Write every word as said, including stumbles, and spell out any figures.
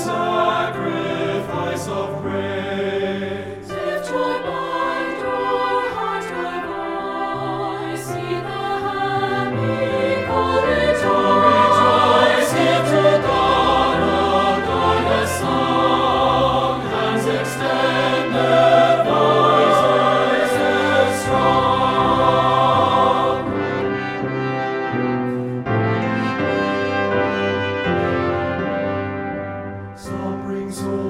sacrifice of praise. Lift your mind, your heart, your voice, sing a happy call, Rejoice, give to God a joyous song, hands extended, voices strong. Some bring so